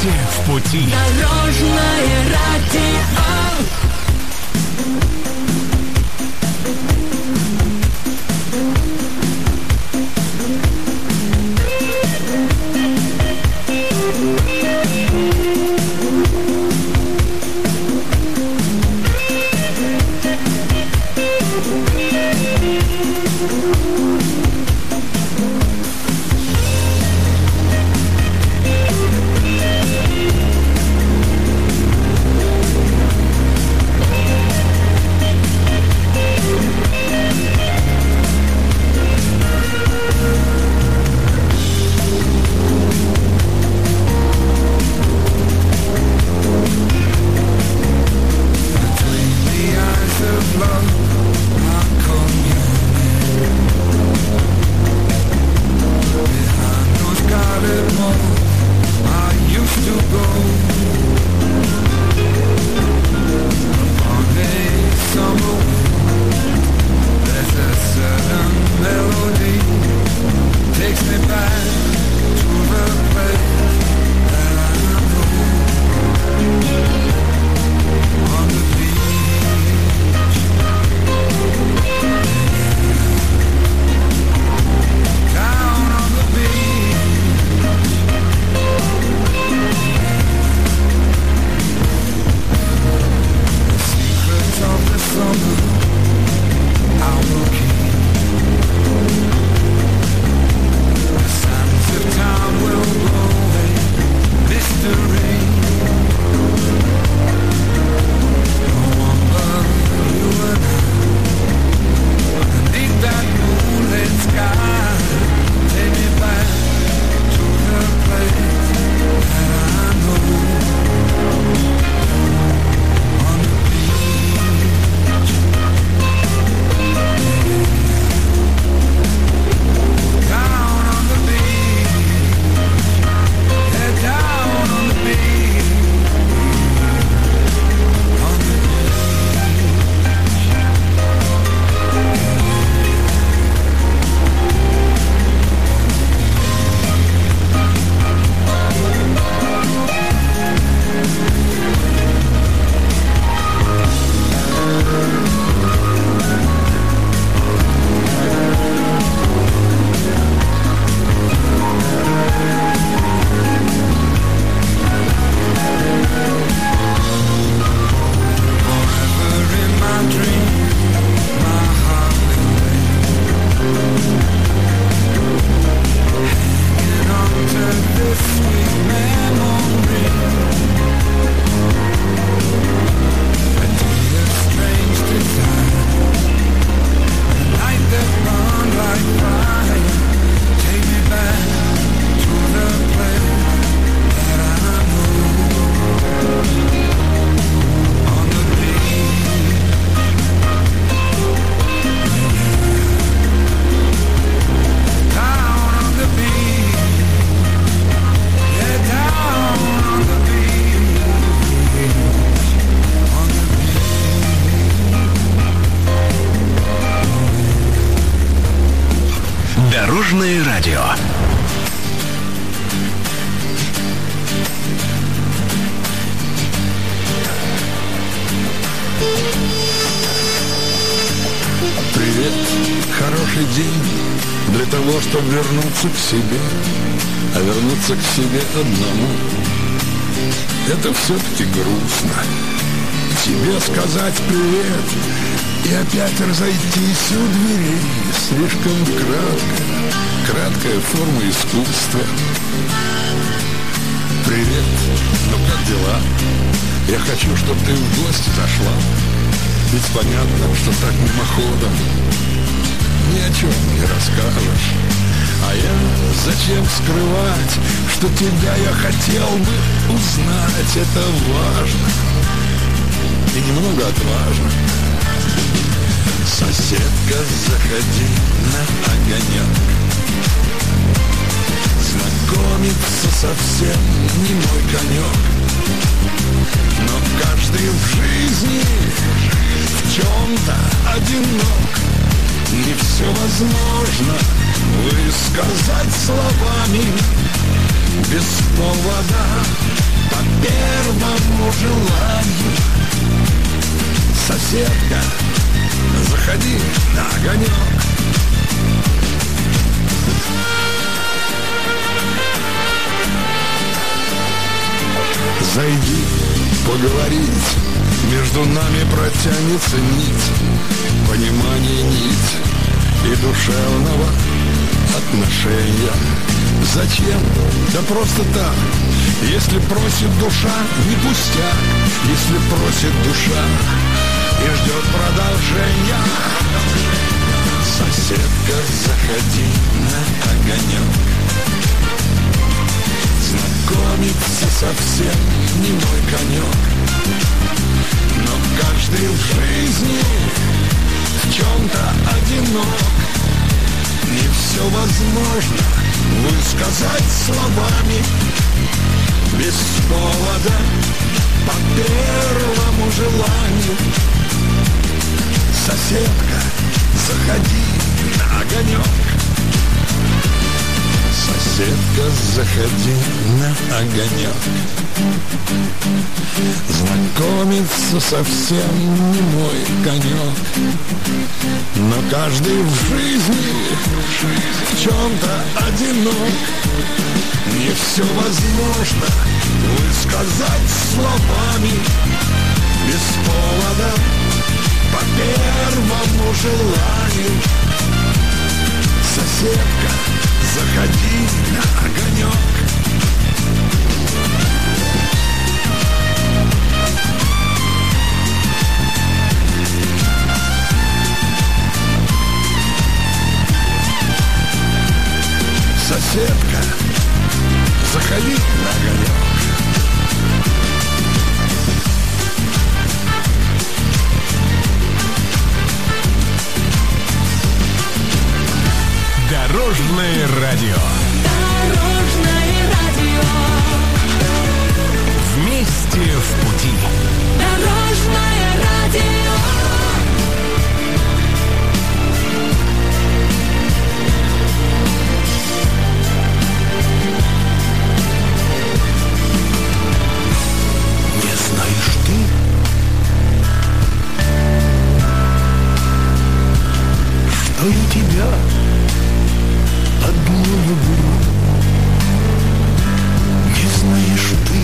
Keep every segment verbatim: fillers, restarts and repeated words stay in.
все в пути. Дорожное радио. Дорожное радио. Привет, хороший день для того, чтобы вернуться к себе. А вернуться к себе одному — это все-таки грустно. Тебе сказать привет и опять разойтись у дверей — слишком краткая, краткая форма искусства. Привет, ну как дела? Я хочу, чтобы ты в гости зашла. Ведь понятно, что так мимоходом ни о чем не расскажешь. А я зачем скрывать, что тебя я хотел бы узнать? Это важно и немного отважно. Соседка, заходи на огонек. Знакомиться совсем не мой конек. Но каждый в жизни в чем-то одинок. Не все возможно высказать словами без повода. по первому желанию. Соседка, заходи на огонек. Зайди, поговорить, между нами протянется нить, понимание нить и душевного отношения. Зачем? Да просто так. Если просит душа, не пустяк. Если просит душа и ждет продолжения. Соседка, заходи на огонек. Знакомиться совсем не мой конек. Но каждый в жизни в чем-то одинок. Не все возможно высказать словами, без повода, по первому желанию. Соседка, заходи на огонек. Соседка, заходи на огонек. Знакомиться совсем не мой конек. Но каждый в жизни в чем-то одинок. Не все возможно высказать словами, без повода, по первому желанию. Соседка, заходи на огонек. Соседка, заходи на огонек. Дорожное радио. Дорожное радио. Вместе в пути. Дорожное радио. Не знаешь ты, что я тебя одну люблю. Не знаешь ты,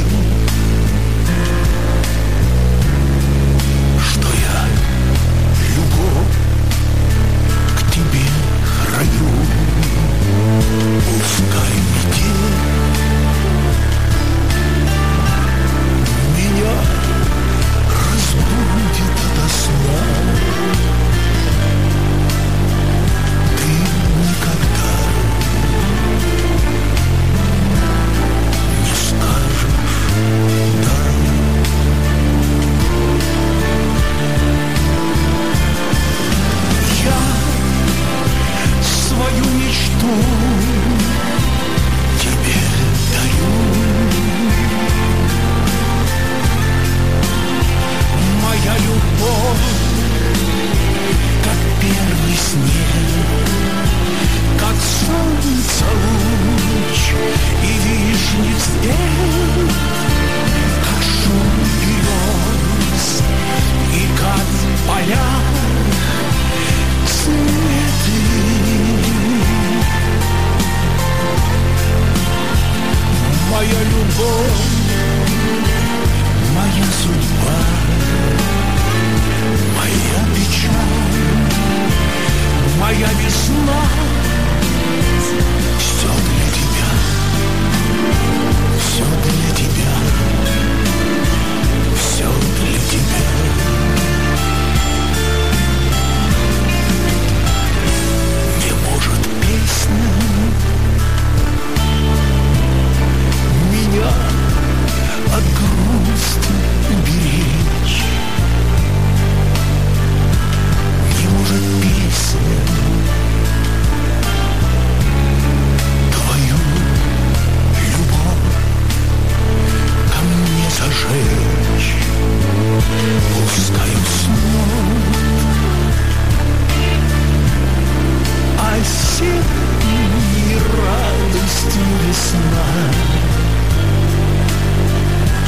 что я любовь к тебе храню. Пускай метель меня разбудит ото сна. Ты никогда не скажешь «да». Я свою мечту тебе дарю. Моя любовь, как первый снег, как солнце луч и вишни цвет, как шум берез и как в полях цветы. Моя любовь, моя судьба, моя печаль, моя весна. Все для тебя, все для тебя, все для тебя. Не может песня меня от грусти беречь. Не может песня твою любовь ко мне зажечь. Пускай уснет осенней радостью весна.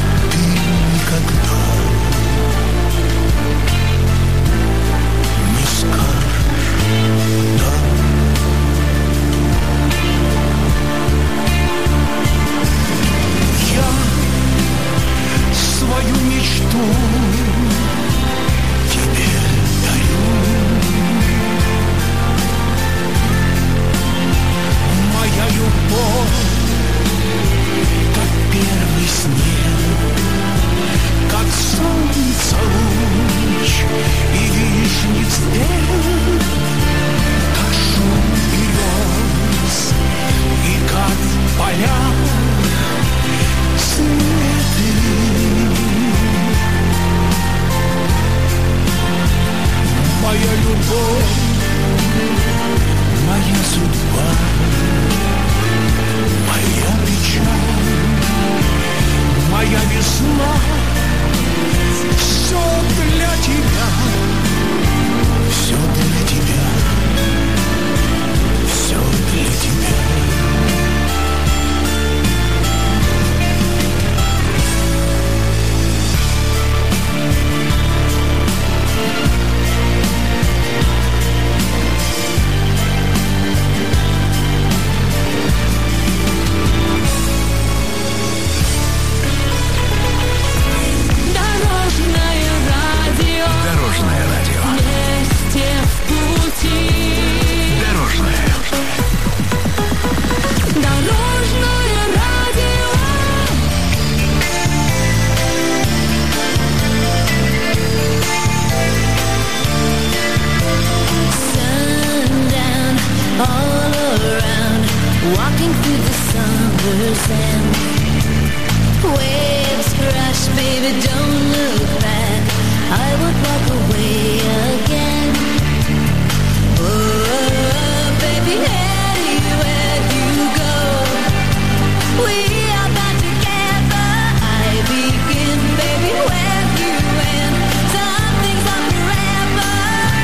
любовь, моя судьба, моя печаль, моя весна. Все для тебя, все для тебя, все для тебя. Дорожное радио. Вместе в пути. Дорожное. Дорожное радио. Sundown all around, walking through the summer sand. Waves crash, baby, don't look back. I would walk away again. Oh, baby, anywhere you go, we are bound together. I begin, baby, where you end. Some things are forever.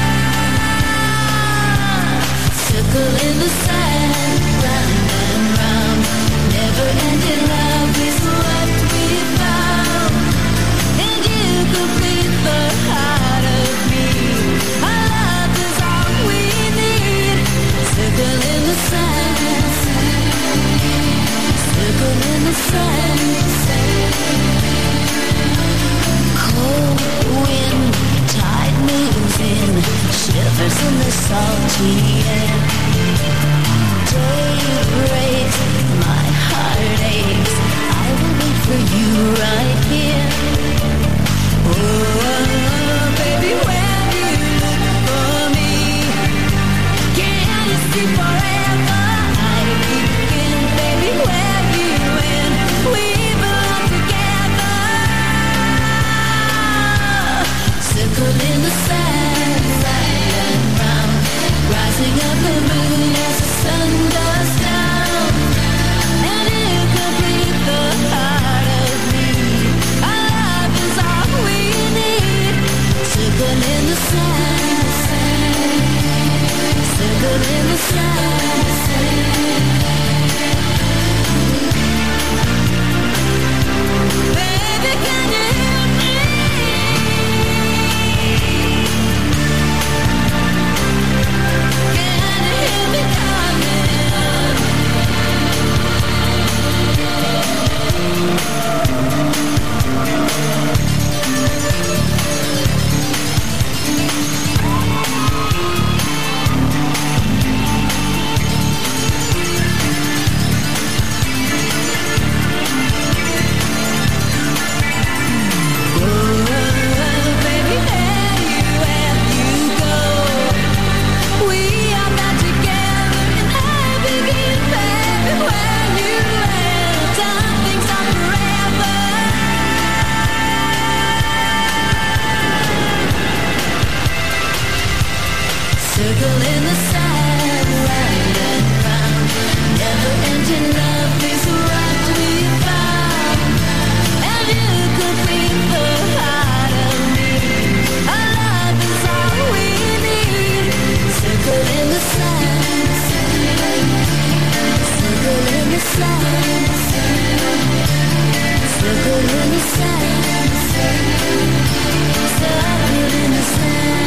Circle in the sand, round and round. Never ending love is what we found. And you complete the heart of me. Our love is all we need. Circle in the sand, circle in the sand. Cold wind, tide moves in, shivers in the salty air. Day breaks, my heart aches. I will wait for you right here. Oh, baby, when you look for me, can you see forever? I begin, baby, where you end. We belong together. Circle in the sand, round and round, rising up the moon as the sun goes down. And you complete the heart of me. Our love is all we need. Circle in the sand, circle in the sand. Baby, can you hear me? Can you hear me calling? Circle in the sand, round and round. Never ending love is what we found. And you complete the heart of me. Our love is all we need. Circle in the sand, circle in the sand, circle in the sand, circle in the sand.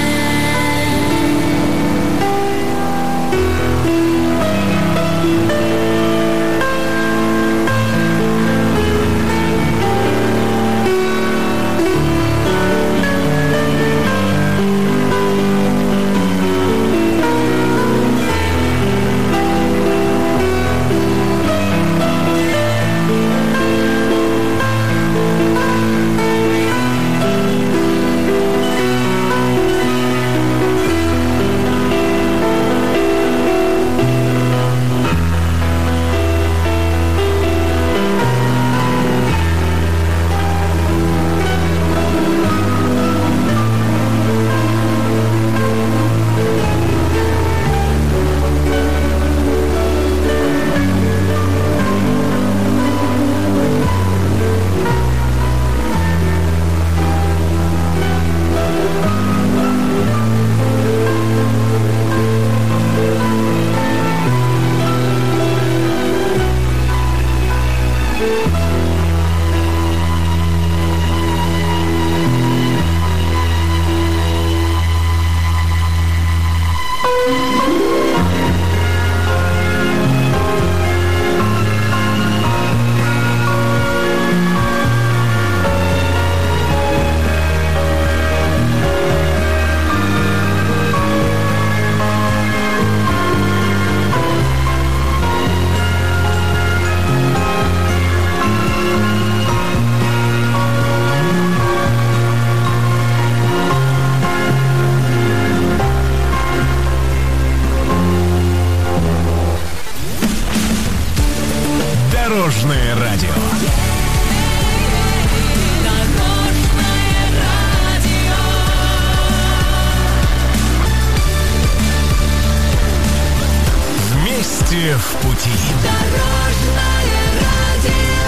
Вместе в пути. Дорожное радио.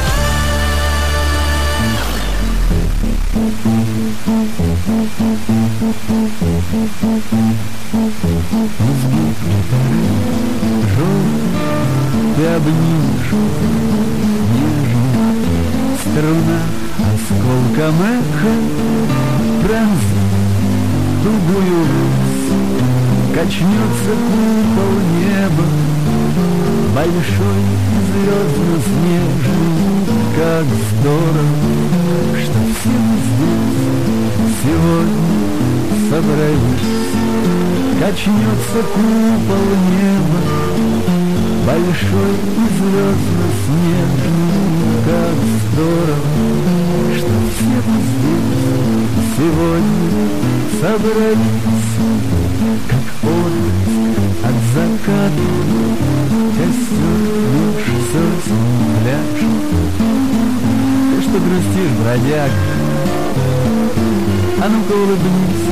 Ты обнимешь нежно, струна осколком эха пронзит тугую русь, качнется купол неба, большой звездно-снежный. Как здорово, что все мы здесь сегодня собрались. Качнется купол неба, большой и звездно-снежный. Как здорово, что все мы здесь сегодня собрались. Как отблеск от заката, костер лишь сосен пляшет. Ты что грустишь, бродяга? А ну-ка улыбнись.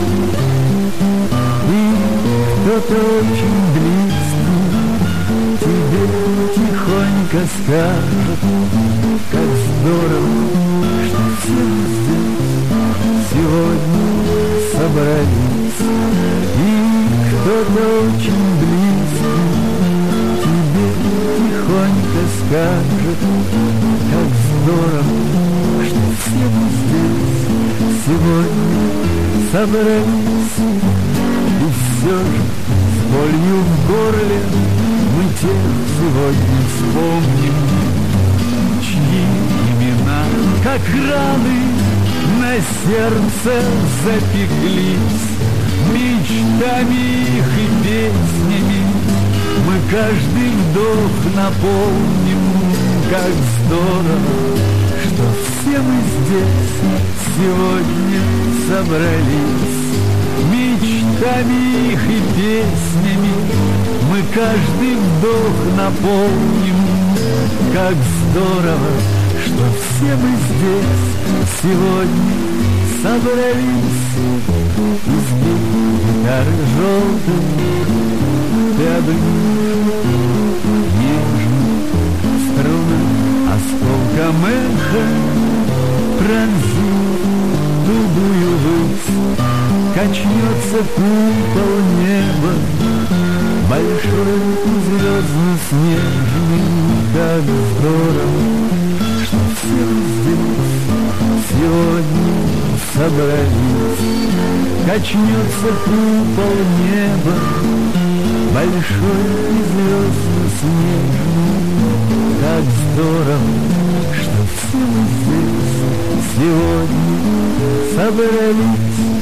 И кто-то очень близко тебе тихонько скажет, как здорово, что все мы здесь сегодня собрались. И кто-то очень близко тебе тихонько скажет, как здорово, что все мы здесь сегодня собрались. И все же с болью в горле мы тех сегодня вспомним, чьи имена, как раны, на сердце запеклись. Мечтами их и песнями мы каждый вдох наполним. Как здорово, что все мы здесь сегодня собрались. Мечтами их и песнями мы каждый вдох наполним. Как здорово, что все мы здесь сегодня собрались. Из гитары желтой ты обнимешь нежно, струна осколком эха пронзит тугую высь. Качнется купол неба, большой и звездно-снежный. Как здорово, что все здесь сегодня собрались. Качнется купол неба, большой и звездно-снежный. Как здорово, что все мы здесь сегодня собрались.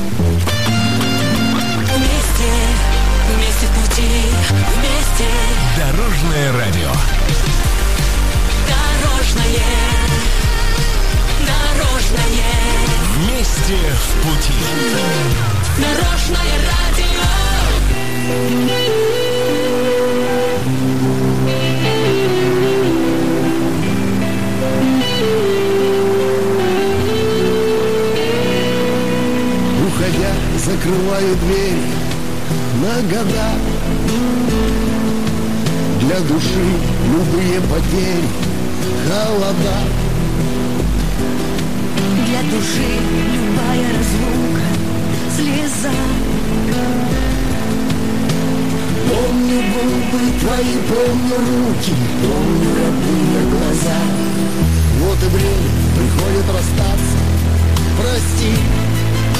Вместе, вместе в пути, вместе. Дорожное радио. Дорожное, дорожное. Вместе в пути. Дорожное радио. Уходя, закрываю двери на года. Для души любые потери, холода. Для души любая разлука, слеза. Помню губы твои, помню руки, помню родные глаза. Вот и время приходит расстаться. Прости,